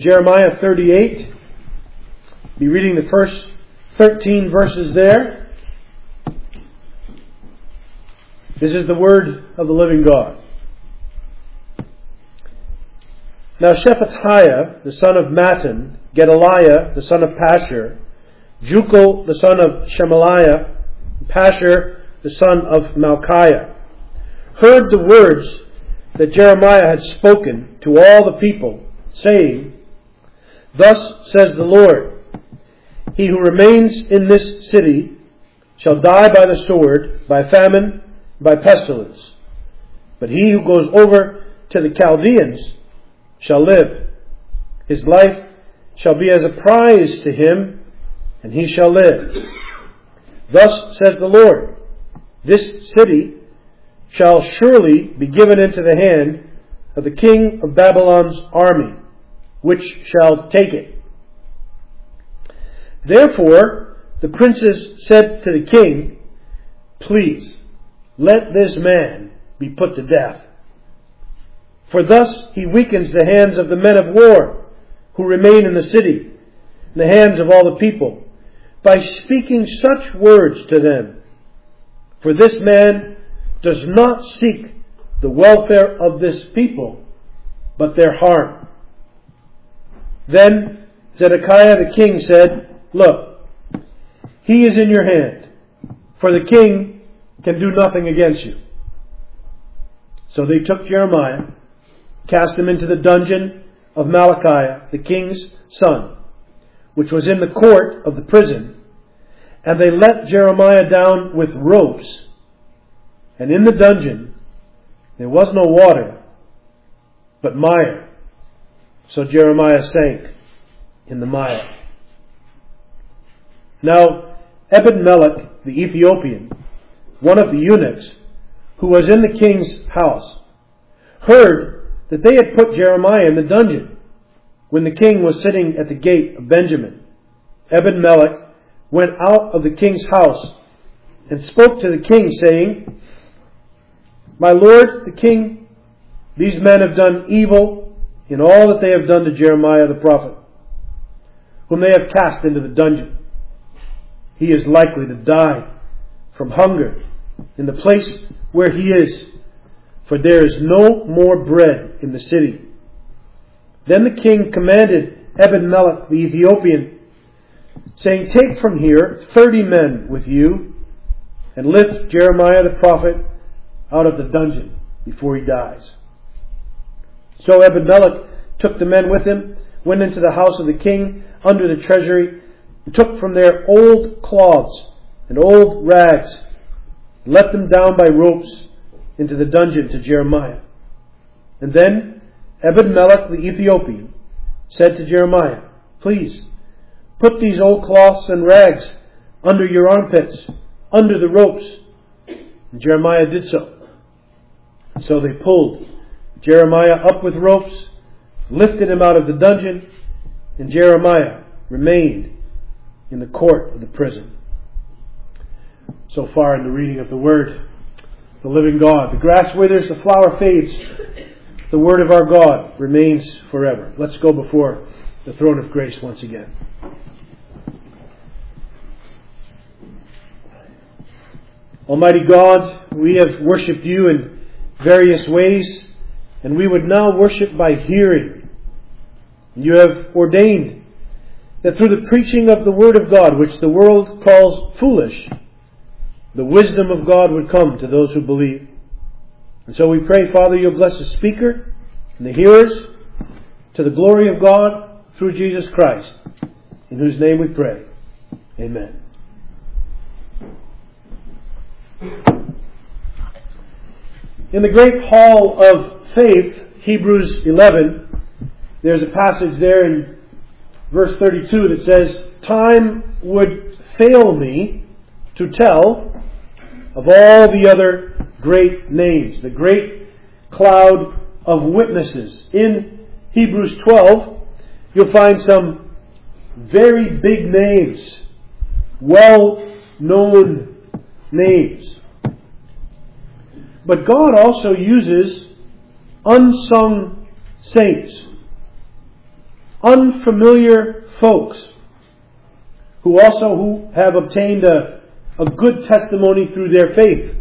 Jeremiah 38. Be reading the first 13 verses there. This is the word of the living God. Now Shephatiah, the son of Mattan, Gedaliah, the son of Pashur, Jucal, the son of Shemaliah, Pashur, the son of Malchiah, heard the words that Jeremiah had spoken to all the people, saying, Thus says the Lord, He who remains in this city shall die by the sword, by famine, by pestilence. But he who goes over to the Chaldeans shall live. His life shall be as a prize to him, and he shall live. Thus says the Lord, This city shall surely be given into the hand of the king of Babylon's army, which shall take it. Therefore the princes said to the king, Please, let this man be put to death. For thus he weakens the hands of the men of war who remain in the city, and the hands of all the people, by speaking such words to them. For this man does not seek the welfare of this people, but their harm. Then Zedekiah the king said, Look, he is in your hand, for the king can do nothing against you. So they took Jeremiah, cast him into the dungeon of Malchiah, the king's son, which was in the court of the prison, and they let Jeremiah down with ropes. And in the dungeon there was no water, but mire. So Jeremiah sank in the mire. Now Ebed-Melech the Ethiopian, one of the eunuchs, who was in the king's house, heard that they had put Jeremiah in the dungeon when the king was sitting at the gate of Benjamin. Ebed-Melech went out of the king's house and spoke to the king, saying, My lord, the king, these men have done evil in all that they have done to Jeremiah the prophet, whom they have cast into the dungeon. He is likely to die from hunger in the place where he is, for there is no more bread in the city. Then the king commanded Ebed-Melech the Ethiopian, saying, Take from here 30 men with you, and lift Jeremiah the prophet out of the dungeon before he dies. So Ebed-Melech took the men with him, went into the house of the king under the treasury, and took from there old cloths and old rags, and let them down by ropes into the dungeon to Jeremiah. And then Ebed-Melech the Ethiopian said to Jeremiah, Please, put these old cloths and rags under your armpits, under the ropes. And Jeremiah did so. So they pulled Jeremiah up with ropes, lifted him out of the dungeon, and Jeremiah remained in the court of the prison. So far in the reading of the Word, the living God. The grass withers, the flower fades. The Word of our God remains forever. Let's go before the throne of grace once again. Almighty God, we have worshipped you in various ways, and we would now worship by hearing. You have ordained that through the preaching of the Word of God, which the world calls foolish, the wisdom of God would come to those who believe. And so we pray, Father, you'll bless the speaker and the hearers to the glory of God through Jesus Christ, in whose name we pray. Amen. In the great hall of faith, Hebrews 11, there's a passage there in verse 32 that says, Time would fail me to tell of all the other great names, the great cloud of witnesses. In Hebrews 12, you'll find some very big names, well-known names. But God also uses unsung saints, unfamiliar folks who have obtained a good testimony through their faith.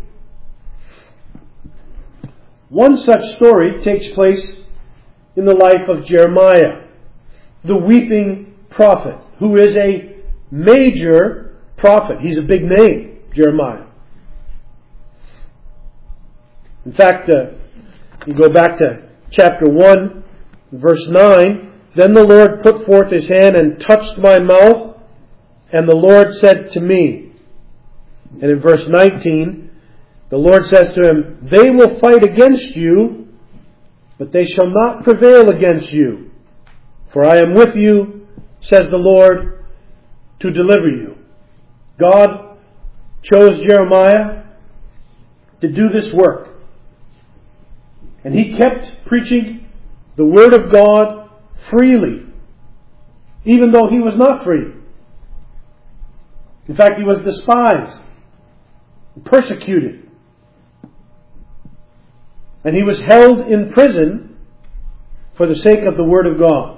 One such story takes place in the life of Jeremiah, the weeping prophet, who is a major prophet. He's a big name, Jeremiah. In fact, you go back to chapter 1, verse 9. Then the Lord put forth His hand and touched my mouth, and the Lord said to me. And in verse 19, the Lord says to him, they will fight against you, but they shall not prevail against you. For I am with you, says the Lord, to deliver you. God chose Jeremiah to do this work. And he kept preaching the Word of God freely, even though he was not free. In fact, he was despised, persecuted. And he was held in prison for the sake of the Word of God.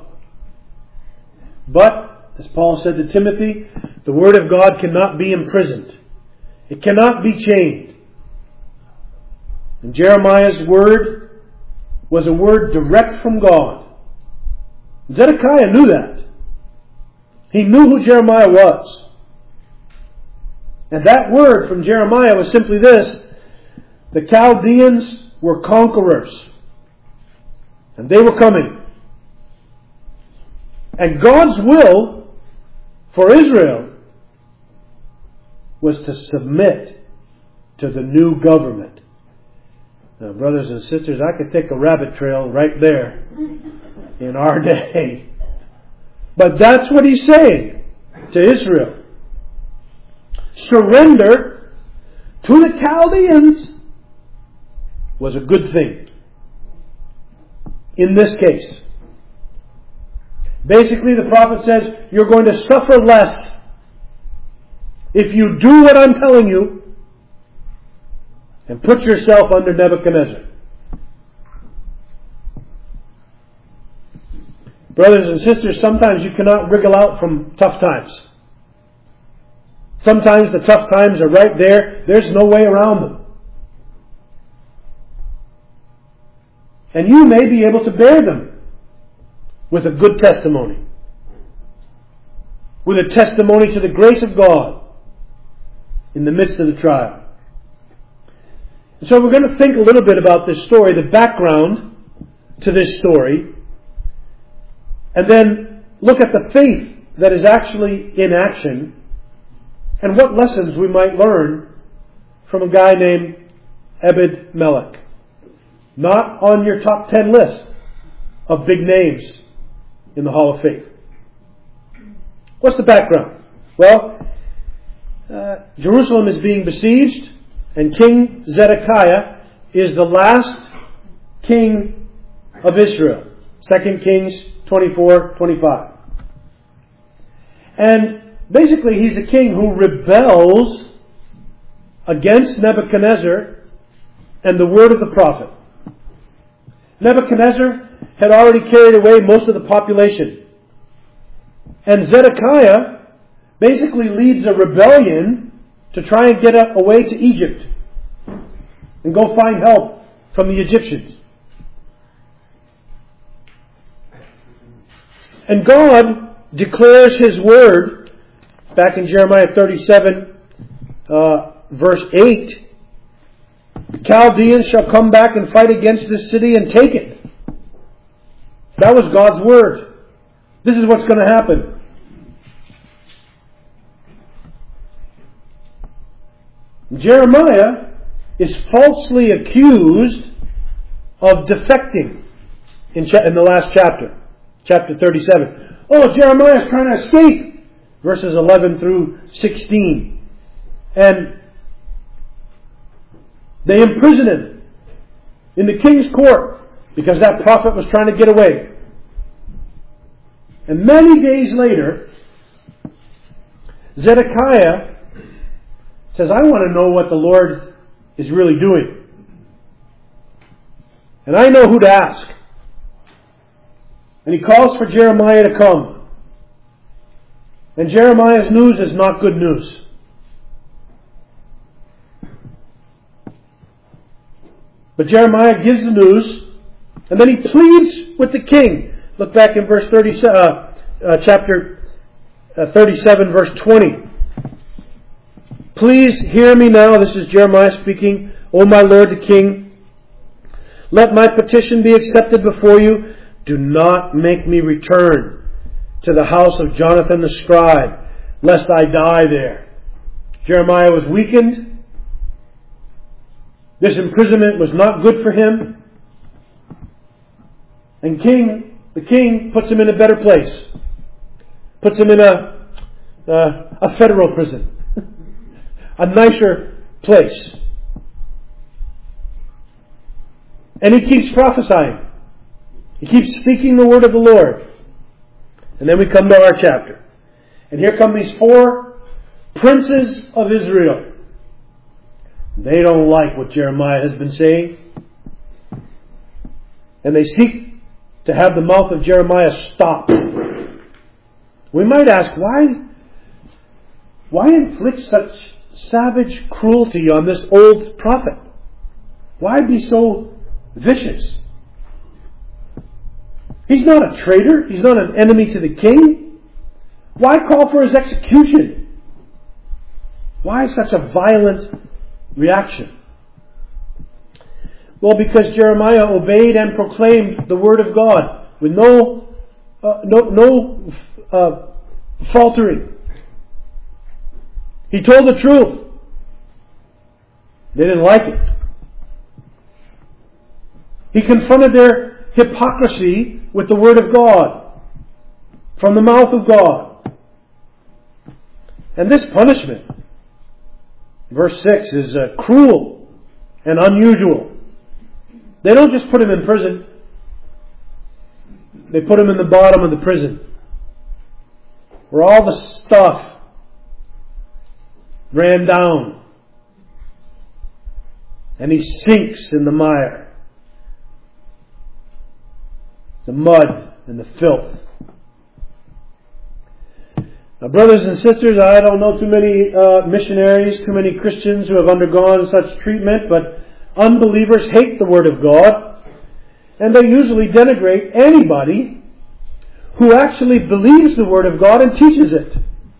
But, as Paul said to Timothy, the Word of God cannot be imprisoned. It cannot be chained. And Jeremiah's word was a word direct from God. Zedekiah knew that. He knew who Jeremiah was. And that word from Jeremiah was simply this: the Chaldeans were conquerors. And they were coming. And God's will for Israel was to submit to the new government. Now, brothers and sisters, I could take a rabbit trail right there in our day. But that's what he's saying to Israel. Surrender to the Chaldeans was a good thing. In this case. Basically, the prophet says, you're going to suffer less if you do what I'm telling you and put yourself under Nebuchadnezzar. Brothers and sisters, sometimes you cannot wriggle out from tough times. Sometimes the tough times are right there. There's no way around them. And you may be able to bear them with a good testimony. With a testimony to the grace of God in the midst of the trial. And so we're going to think a little bit about this story, the background to this story, and then look at the faith that is actually in action and what lessons we might learn from a guy named Ebed-Melech. Not on your top 10 list of big names in the Hall of Faith. What's the background? Well, Jerusalem is being besieged, and King Zedekiah is the last king of Israel. 2 Kings 24:25. And basically he's a king who rebels against Nebuchadnezzar and the word of the prophet. Nebuchadnezzar had already carried away most of the population. And Zedekiah basically leads a rebellion to try and get away to Egypt and go find help from the Egyptians. And God declares His word back in Jeremiah 37, verse 8. The Chaldeans shall come back and fight against this city and take it. That was God's word. This is what's going to happen. Jeremiah is falsely accused of defecting in the last chapter. Chapter 37. Oh, Jeremiah is trying to escape. Verses 11 through 16. And they imprison him in the king's court because that prophet was trying to get away. And many days later, Zedekiah says, I want to know what the Lord is really doing. And I know who to ask. And he calls for Jeremiah to come. And Jeremiah's news is not good news. But Jeremiah gives the news, and then he pleads with the king. Look back in verse 37, chapter 37, verse 20. Please hear me now. This is Jeremiah speaking. O my Lord the king, let my petition be accepted before you. Do not make me return to the house of Jonathan the scribe, lest I die there. Jeremiah was weakened. This imprisonment was not good for him. And the king puts him in a better place. Puts him in a federal prison. A nicer place. And he keeps prophesying. He keeps speaking the word of the Lord. And then we come to our chapter. And here come these 4 princes of Israel. They don't like what Jeremiah has been saying. And they seek to have the mouth of Jeremiah stopped. We might ask, why inflict such savage cruelty on this old prophet? Why be so vicious? He's not a traitor. He's not an enemy to the king. Why call for his execution? Why such a violent reaction? Well, because Jeremiah obeyed and proclaimed the word of God with no faltering. He told the truth. They didn't like it. He confronted their hypocrisy with the word of God, from the mouth of God. And this punishment, verse 6, is cruel and unusual. They don't just put him in prison. They put him in the bottom of the prison, where all the stuff ran down. And he sinks in the mire, the mud and the filth. Now, brothers and sisters, I don't know too many missionaries, too many Christians who have undergone such treatment, but unbelievers hate the Word of God, and they usually denigrate anybody who actually believes the Word of God and teaches it.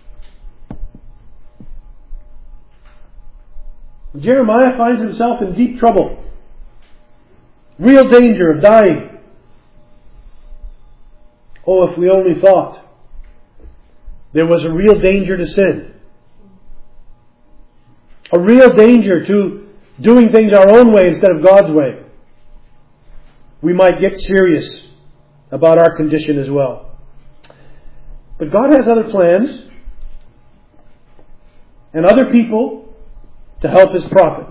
Jeremiah finds himself in deep trouble. Real danger of dying. Oh, if we only thought there was a real danger to sin. A real danger to doing things our own way instead of God's way. We might get serious about our condition as well. But God has other plans and other people to help His prophet.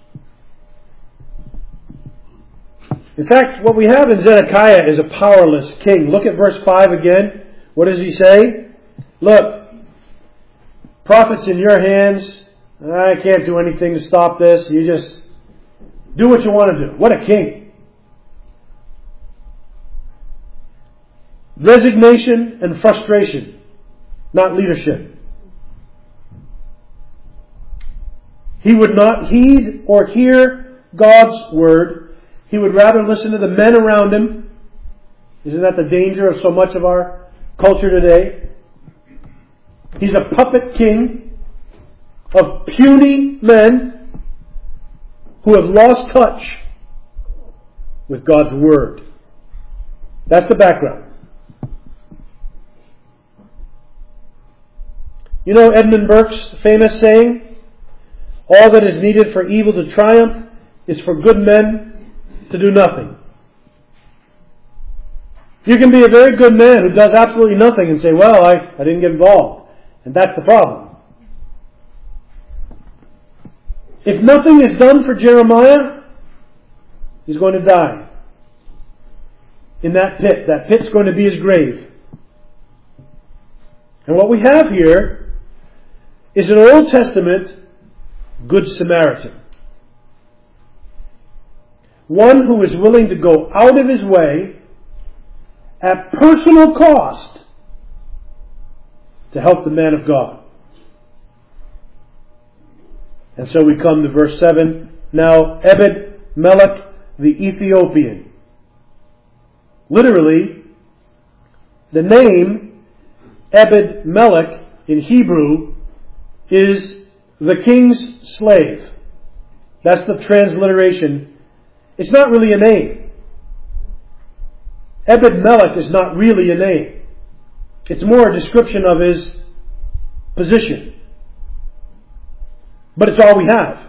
In fact, what we have in Zedekiah is a powerless king. Look at verse 5 again. What does he say? Look, prophet's in your hands. I can't do anything to stop this. You just do what you want to do. What a king. Resignation and frustration, not leadership. He would not heed or hear God's word. He would rather listen to the men around him. Isn't that the danger of so much of our culture today? He's a puppet king of puny men who have lost touch with God's word. That's the background. You know Edmund Burke's famous saying, all that is needed for evil to triumph is for good men to do nothing. You can be a very good man who does absolutely nothing and say, well, I didn't get involved. And that's the problem. If nothing is done for Jeremiah, he's going to die in that pit. That pit's going to be his grave. And what we have here is an Old Testament Good Samaritan. One who is willing to go out of his way at personal cost to help the man of God. And so we come to verse 7. Now Ebed-Melech the Ethiopian. Literally, the name Ebed-Melech in Hebrew is the king's slave. That's the transliteration. It's not really a name. Ebed-Melech is not really a name. It's more a description of his position. But it's all we have.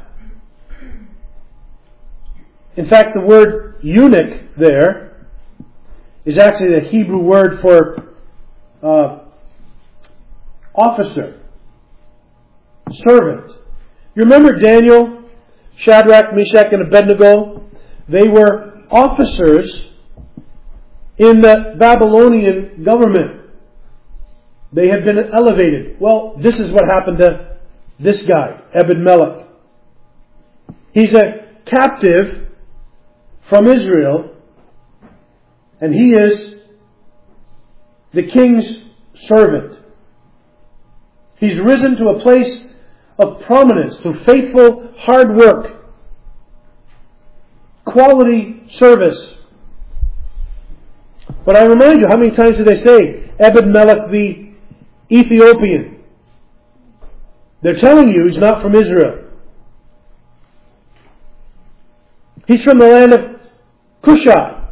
In fact, the word eunuch there is actually the Hebrew word for officer, servant. You remember Daniel, Shadrach, Meshach, and Abednego? They were officers in the Babylonian government. They had been elevated. Well, this is what happened to this guy, Ebed-Melech. He's a captive from Israel, and he is the king's servant. He's risen to a place of prominence through faithful, hard work, quality service. But I remind you, how many times did they say Ebed-Melech the Ethiopian? They're telling you he's not from Israel. He's from the land of Cushai.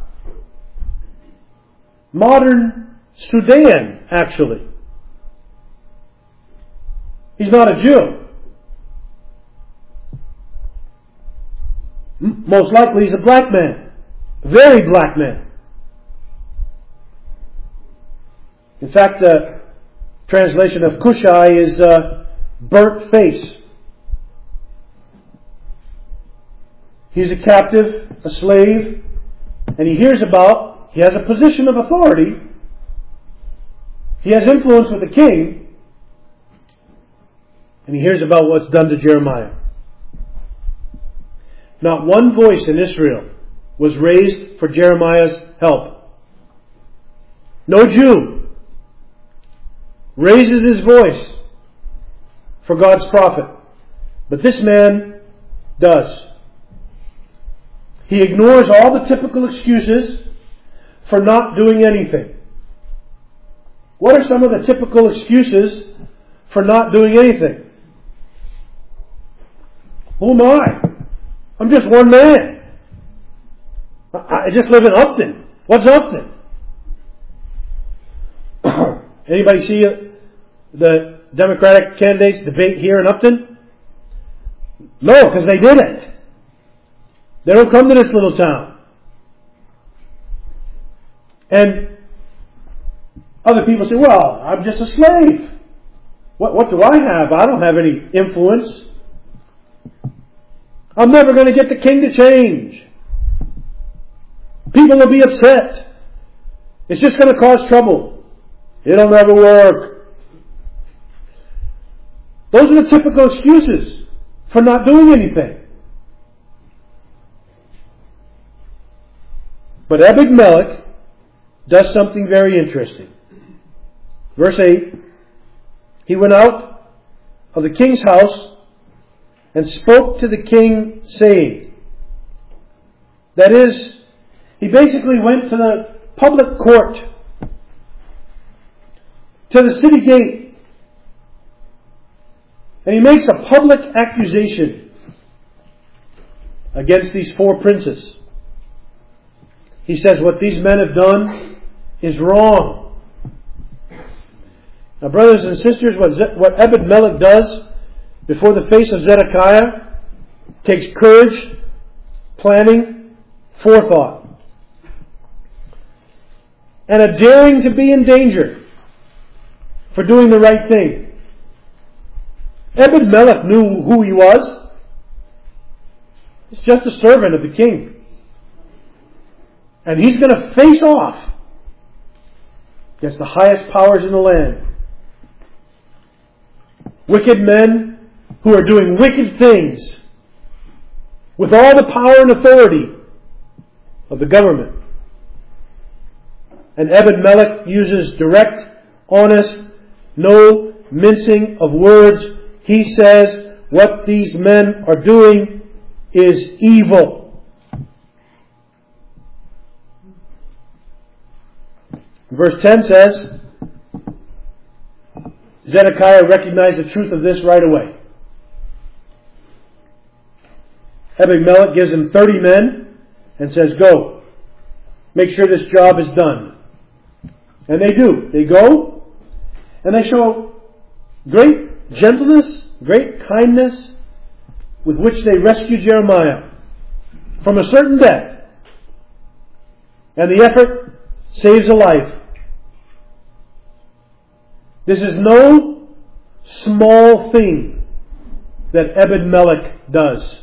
Modern Sudan, actually. He's not a Jew. Most likely he's a black man. A very black man. In fact, the translation of Cushai is burnt face. He's a captive, a slave, and he has a position of authority. He has influence with the king, and he hears about what's done to Jeremiah. Not one voice in Israel was raised for Jeremiah's help. No Jew raises his voice for God's prophet. But this man does. He ignores all the typical excuses for not doing anything. What are some of the typical excuses for not doing anything? Who am I? I'm just one man. I just live in Upton. What's Upton? Anybody see the Democratic candidates debate here in Upton? No, because they didn't. They don't come to this little town. And other people say, well, I'm just a slave. What do I have? I don't have any influence. I'm never going to get the king to change. People will be upset. It's just going to cause trouble. It'll never work. Those are the typical excuses for not doing anything. But Ebed-Melech does something very interesting. Verse 8, he went out of the king's house and spoke to the king, saying, that is, he basically went to the public court, to the city gate, and he makes a public accusation against these four princes. He says what these men have done is wrong. Now, brothers and sisters, what Ebed-Melech does before the face of Zedekiah takes courage, planning, forethought, and a daring to be in danger for doing the right thing. Ebed-Melech knew who he was. He's just a servant of the king. And he's going to face off against the highest powers in the land. Wicked men who are doing wicked things with all the power and authority of the government. And Ebed-Melech uses direct, honest, no mincing of words. He says what these men are doing is evil. Verse 10 says, Zedekiah recognized the truth of this right away. Ebed-Melech gives him 30 men and says, go. Make sure this job is done. And they do. They go and they show great gentleness, great kindness with which they rescue Jeremiah from a certain death. And the effort saves a life. This is no small thing that Ebed-Melech does.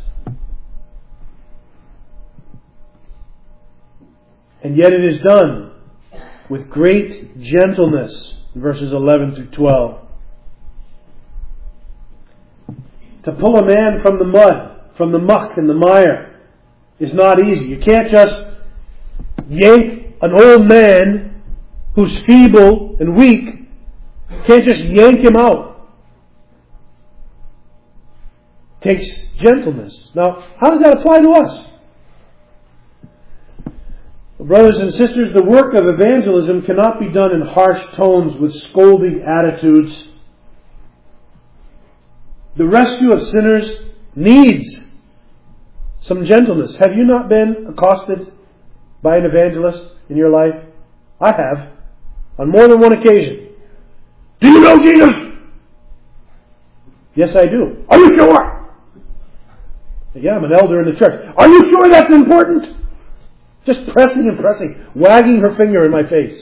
And yet it is done with great gentleness. Verses 11 through 12. To pull a man from the mud, from the muck and the mire, is not easy. You can't just yank an old man who's feeble and weak. You can't just yank him out. It takes gentleness. Now, how does that apply to us? Brothers and sisters, the work of evangelism cannot be done in harsh tones with scolding attitudes. The rescue of sinners needs some gentleness. Have you not been accosted by an evangelist in your life? I have, on more than one occasion. Do you know Jesus? Yes, I do. Are you sure? Yeah, I'm an elder in the church. Are you sure that's important? Just pressing and pressing, wagging her finger in my face.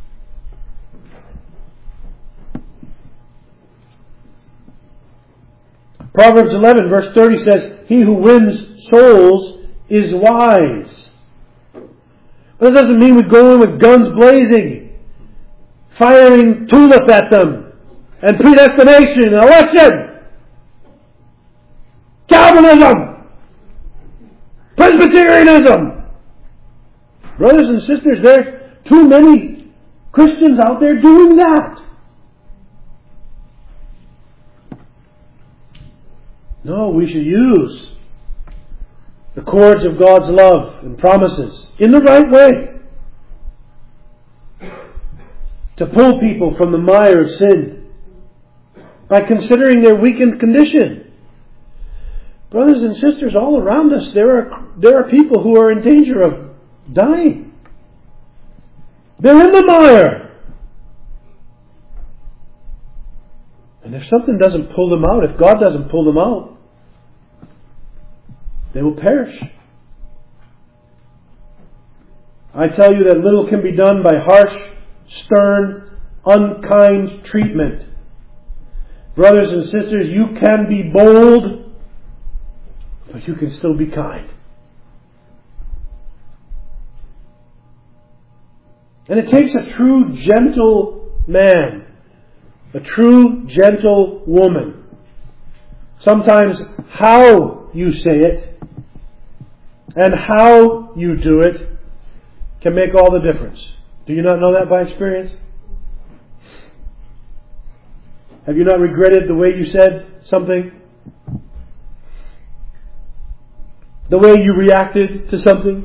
Proverbs 11 verse 30 says, he who wins souls is wise. But that doesn't mean we go in with guns blazing, firing tulip at them, and predestination, and election, Calvinism, Presbyterianism. Brothers and sisters, there are too many Christians out there doing that. No, we should use the cords of God's love and promises in the right way to pull people from the mire of sin by considering their weakened condition. Brothers and sisters, all around us there are people who are in danger of dying. They're in the mire. And if something doesn't pull them out, if God doesn't pull them out, they will perish. I tell you that little can be done by harsh, stern, unkind treatment. Brothers and sisters, you can be bold, but you can still be kind. And it takes a true gentle man, a true gentle woman. Sometimes how you say it and how you do it can make all the difference. Do you not know that by experience? Have you not regretted the way you said something? The way you reacted to something?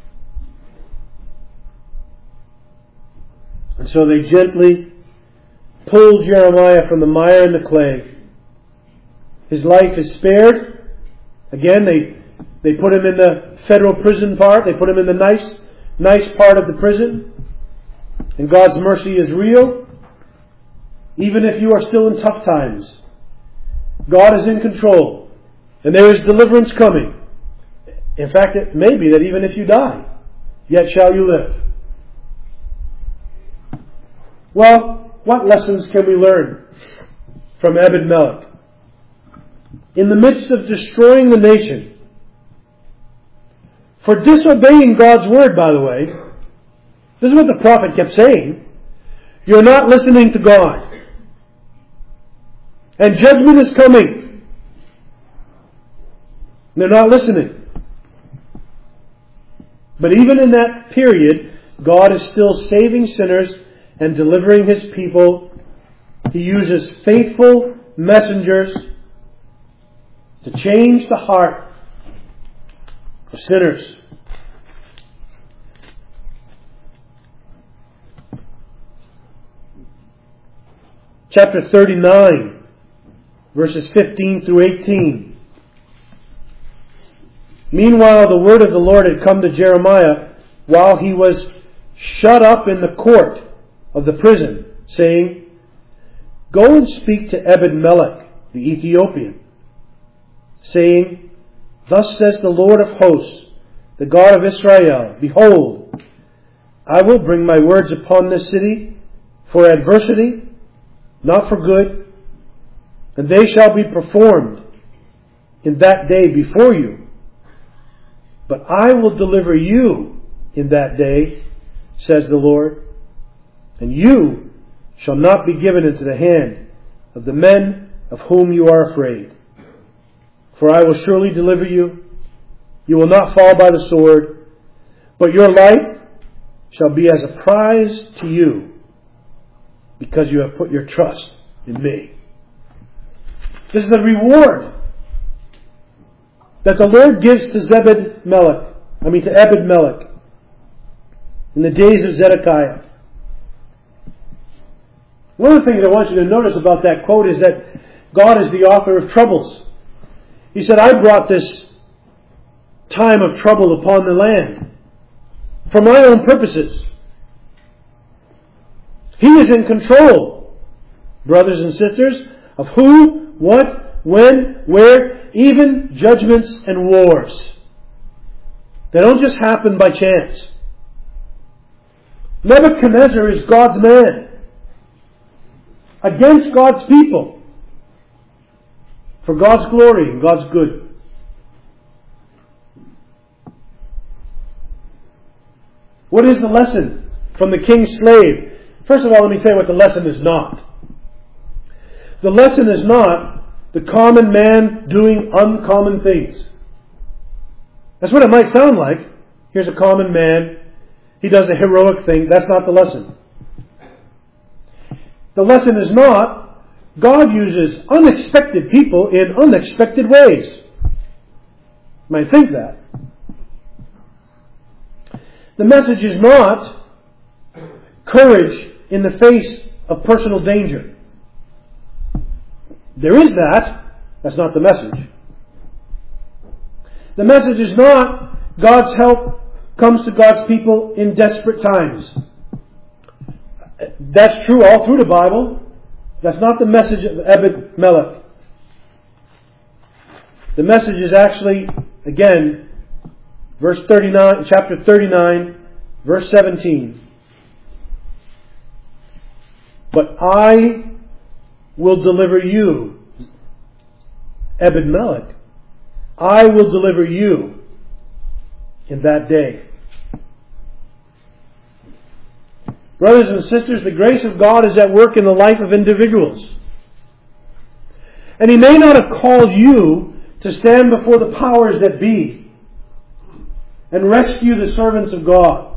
And so they gently pulled Jeremiah from the mire and the clay. His life is spared. Again, they put him in the federal prison part. They put him in the nice part of the prison. And God's mercy is real. Even if you are still in tough times, God is in control. And there is deliverance coming. In fact, it may be that even if you die, yet shall you live. Well, what lessons can we learn from Ebed-Melech? In the midst of destroying the nation, for disobeying God's word, by the way, this is what the prophet kept saying, you're not listening to God. And judgment is coming. They're not listening. But even in that period, God is still saving sinners and delivering His people. He uses faithful messengers to change the heart of sinners. Chapter 39, verses 15 through 18. Meanwhile, the word of the Lord had come to Jeremiah while he was shut up in the court of the prison, saying, Go and speak to Ebed-Melech, the Ethiopian, saying, Thus says the Lord of hosts, the God of Israel, Behold, I will bring my words upon this city for adversity, not for good, and they shall be performed in that day before you. But I will deliver you in that day, says the Lord, and you shall not be given into the hand of the men of whom you are afraid. For I will surely deliver you. You will not fall by the sword, but your life shall be as a prize to you, because you have put your trust in me. This is the reward that the Lord gives to Ebed-Melech in the days of Zedekiah. One of the things I want you to notice about that quote is that God is the author of troubles. He said, I brought this time of trouble upon the land for my own purposes. He is in control, brothers and sisters, of who, what, when, where, even judgments and wars. They don't just happen by chance. Nebuchadnezzar is God's man against God's people for God's glory and God's good. What is the lesson from the king's slave? First of all, let me tell you what the lesson is not. The lesson is not the common man doing uncommon things. That's what it might sound like. Here's a common man. He does a heroic thing. That's not the lesson. The lesson is not God uses unexpected people in unexpected ways. You might think that. The message is not courage in the face of personal danger. There is that. That's not the message. The message is not God's help comes to God's people in desperate times. That's true all through the Bible. That's not the message of Ebed-Melech. The message is actually, again, verse 39, chapter 39, verse 17. But I will deliver you, Ebed-Melech. I will deliver you in that day. Brothers and sisters, the grace of God is at work in the life of individuals. And He may not have called you to stand before the powers that be and rescue the servants of God.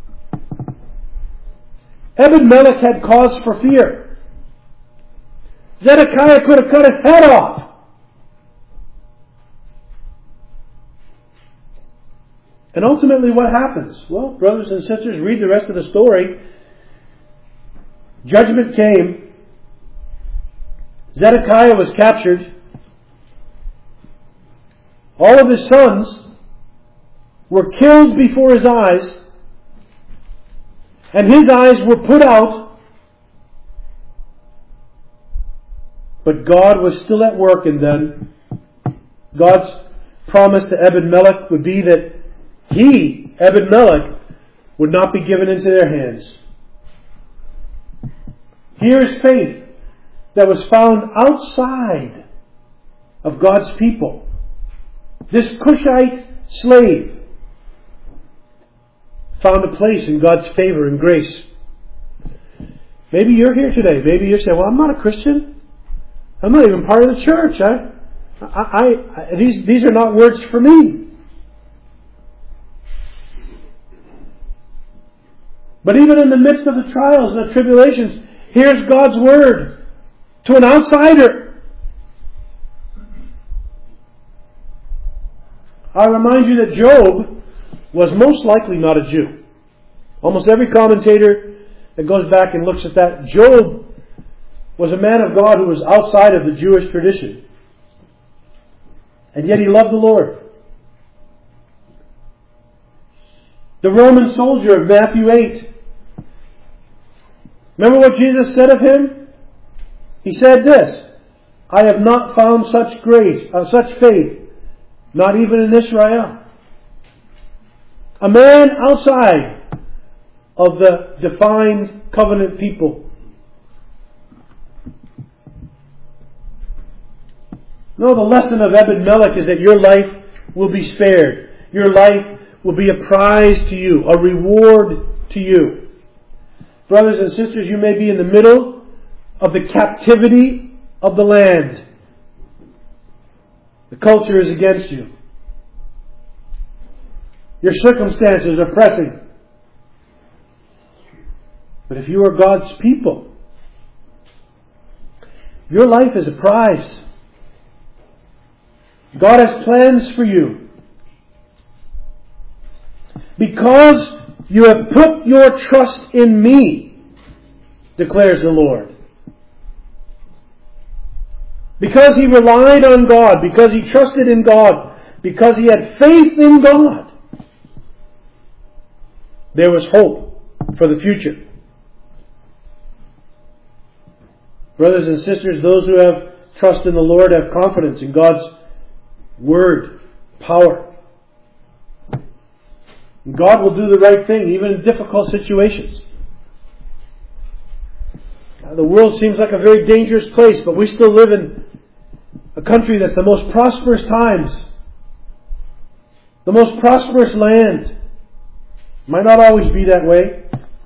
Ebed-Melech had cause for fear. Zedekiah could have cut his head off. And ultimately what happens? Well, brothers and sisters, read the rest of the story. Judgment came. Zedekiah was captured. All of his sons were killed before his eyes. And his eyes were put out. But God was still at work in them. God's promise to Ebed-Melech would be that he, Ebed-Melech, would not be given into their hands. Here's faith that was found outside of God's people. This Cushite slave found a place in God's favor and grace. Maybe you're here today. Maybe you're saying, well, I'm not a Christian. I'm not even part of the church. These are not words for me. But even in the midst of the trials and the tribulations, here's God's Word to an outsider. I remind you that Job was most likely not a Jew. Almost every commentator that goes back and looks at that, Job was a man of God who was outside of the Jewish tradition. And yet he loved the Lord. The Roman soldier of Matthew 8. Remember what Jesus said of him? He said this, I have not found such grace, such faith, not even in Israel. A man outside of the defined covenant people. No, the lesson of Ebed-Melech is that your life will be spared. Your life will be a prize to you, a reward to you. Brothers and sisters, you may be in the middle of the captivity of the land. The culture is against you. Your circumstances are pressing. But if you are God's people, your life is a prize. God has plans for you. Because you have put your trust in me, declares the Lord. Because he relied on God, because he trusted in God, because he had faith in God, there was hope for the future. Brothers and sisters, those who have trust in the Lord have confidence in God's Word, power. And God will do the right thing, even in difficult situations. The world seems like a very dangerous place, but we still live in a country that's the most prosperous times. The most prosperous land. Might not always be that way.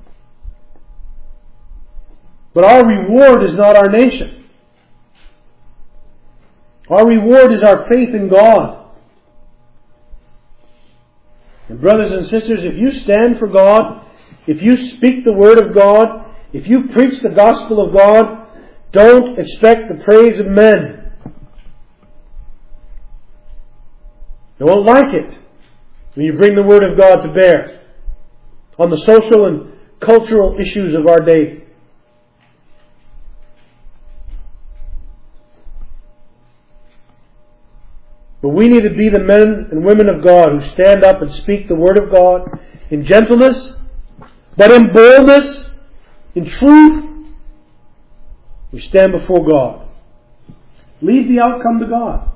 But our reward is not our nation. Our reward is our faith in God. And brothers and sisters, if you stand for God, if you speak the Word of God, if you preach the gospel of God, don't expect the praise of men. They won't like it when you bring the Word of God to bear on the social and cultural issues of our day. But we need to be the men and women of God who stand up and speak the Word of God in gentleness, but in boldness, in truth. We stand before God. Leave the outcome to God.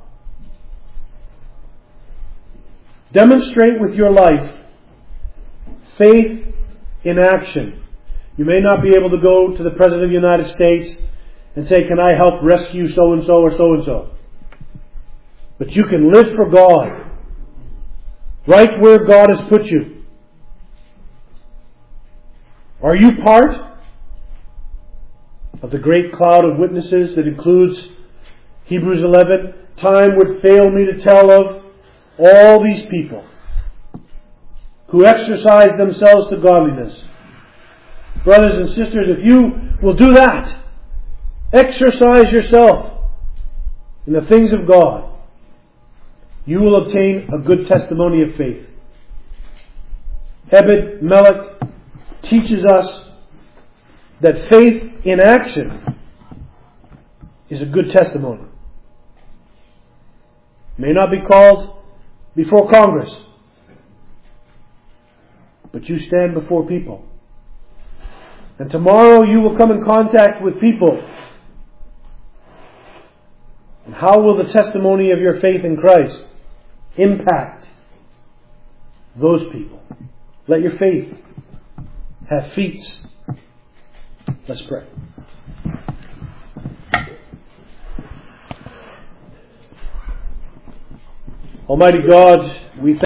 Demonstrate with your life faith in action. You may not be able to go to the President of the United States and say, can I help rescue so-and-so or so-and-so? But you can live for God, right where God has put you. Are you part of the great cloud of witnesses that includes Hebrews 11? Time would fail me to tell of all these people who exercise themselves to godliness. Brothers and sisters, if you will do that, exercise yourself in the things of God, you will obtain a good testimony of faith. Ebed-Melech teaches us that faith in action is a good testimony. It may not be called before Congress, but you stand before people. And tomorrow you will come in contact with people. And how will the testimony of your faith in Christ impact those people? Let your faith have feet. Let's pray. Almighty God, we thank